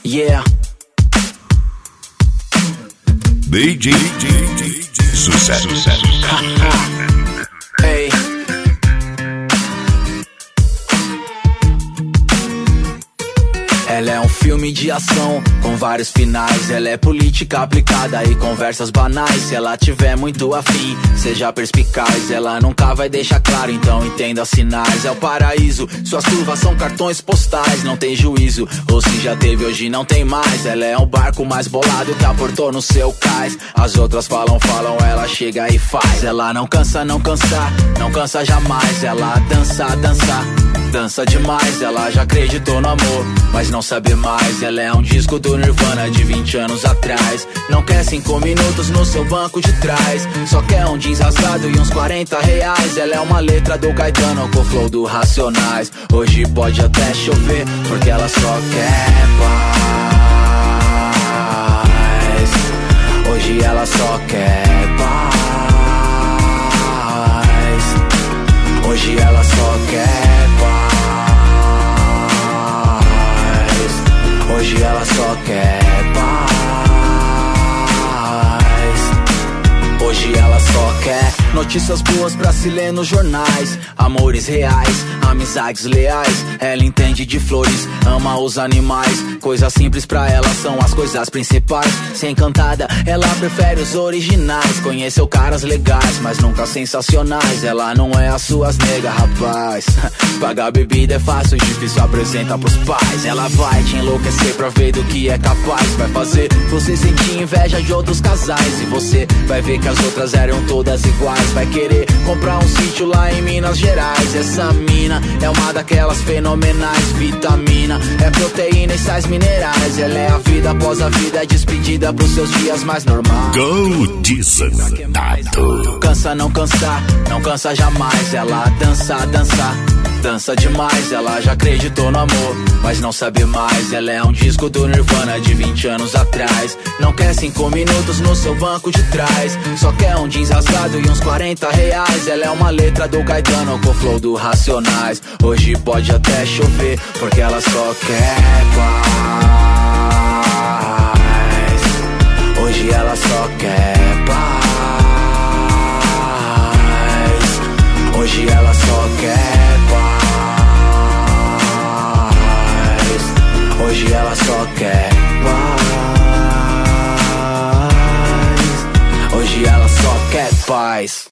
Yeah. DJ Sucesso. Hey. Ela é um filme de ação com vários finais. Ela é política aplicada e conversas banais. Se ela tiver muito afim, seja perspicaz. Ela nunca vai deixar claro, então entenda sinais. É o paraíso, suas curvas são cartões postais. Não tem juízo, ou se já teve hoje não tem mais. Ela é um barco mais bolado que aportou no seu cais. As outras falam, ela chega e faz. Ela não cansa, não cansa jamais. Ela dança demais. Ela já acreditou no amor, mas não sabe mais. Ela é um disco do Nirvana de 20 anos atrás. Não quer 5 minutos no seu banco de trás, só quer um jeans rasgado e uns 40 reais. Ela é uma letra do Caetano com flow do Racionais. Hoje pode até chover, porque ela só quer paz. Hoje ela só quer paz. Hoje ela só quer paz. Hoje ela só quer paz. Hoje ela só quer notícias boas pra se ler nos jornais. Amores reais, amizades leais. Ela entende de flores, ama os animais. Coisas simples pra ela são as coisas principais. Se encantada, ela prefere os originais. Conheceu caras legais, mas nunca sensacionais. Ela não é as suas nega, rapaz. Pagar bebida é fácil, difícil apresenta pros pais. Ela vai te enlouquecer pra ver do que é capaz. Vai fazer você sentir inveja de outros casais. E você vai ver que as outras eram todas iguais. Vai querer comprar um sítio lá em Minas Gerais. Essa mina é uma daquelas fenomenais. Vitamina, é proteína e sais minerais. Ela é a vida após a vida, é despedida pros seus dias mais normais. Go Desandado. Não cansa jamais. Ela dança demais. Ela já acreditou no amor, mas não sabe mais. Ela é um disco do Nirvana de 20 anos atrás. Não quer 5 minutos no seu banco de trás, só quer um jeans rasgado e uns 40 reais. Ela é uma letra do Caetano com flow do Racionais. Hoje pode até chover, porque ela só quer paz. Hoje ela só quer paz. Hoje ela só quer